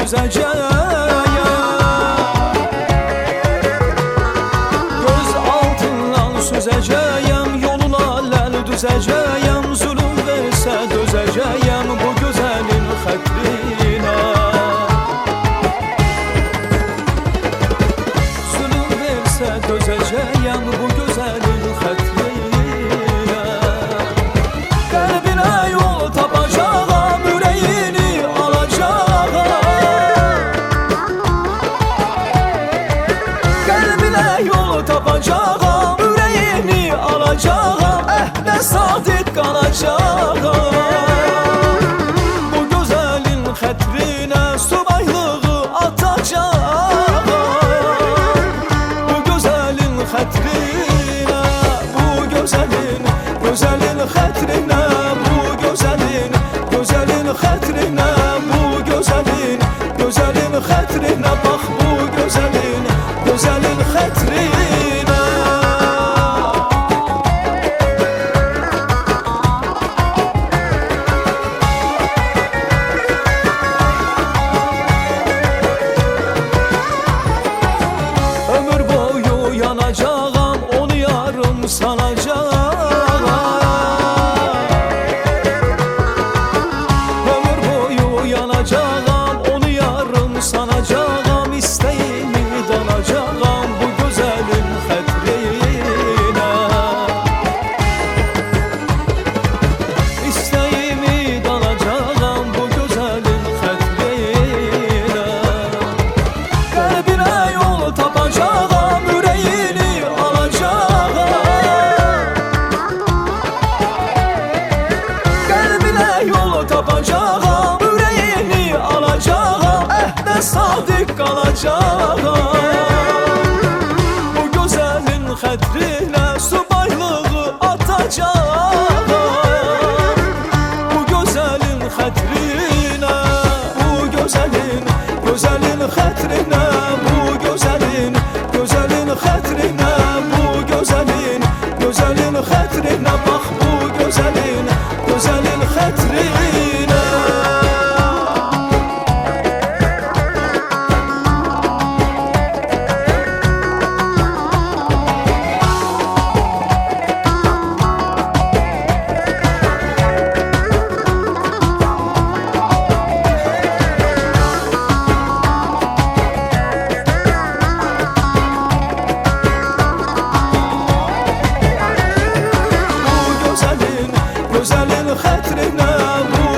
süzeceğim. Göz altından süzeceğim, yoluna lel düzeceğim. Zulüm verse dözeceğim bu güzelin hatrine. Zulüm verse dözeceğim bu güzelin hatrine. Kalbine yol tapacağım, yüreğini alacağım. Kalbine yol tapacağım, yüreğini alacağım. Ehde sadık kalacağım. Bu güzelin hatrine subaylığı atacağım. Bu güzelin hatrine, bu güzelin, güzelin hatrine, bu güzelin, güzelin hatrine, bu güzelin, güzelin hatrine. Bak bu güzelin, güzelin hatrine. Ömür boyu yanacağım, onu yarım sanacağım. Ömür boyu yanacağım, onu yarım sanacağım. İsteğimi danacağım bu güzelin hatrine. İsteğimi danacağım bu güzelin hatrine. Kalbine yol tapacağım, yüreğini alacağım. Kalbine yol tapacağım, yüreğini alacağım. Ehde sadık kalacağım. Bu güzelin hatrine subaylığı atacağım. Bu güzelin hatrine, bu güzelin, güzelin hatrine, bu güzelin, güzelin hatrine, bu güzelin, güzelin hatrine. Bak bu güzelin, güzelin hatrine. Güzelin hatrine, bu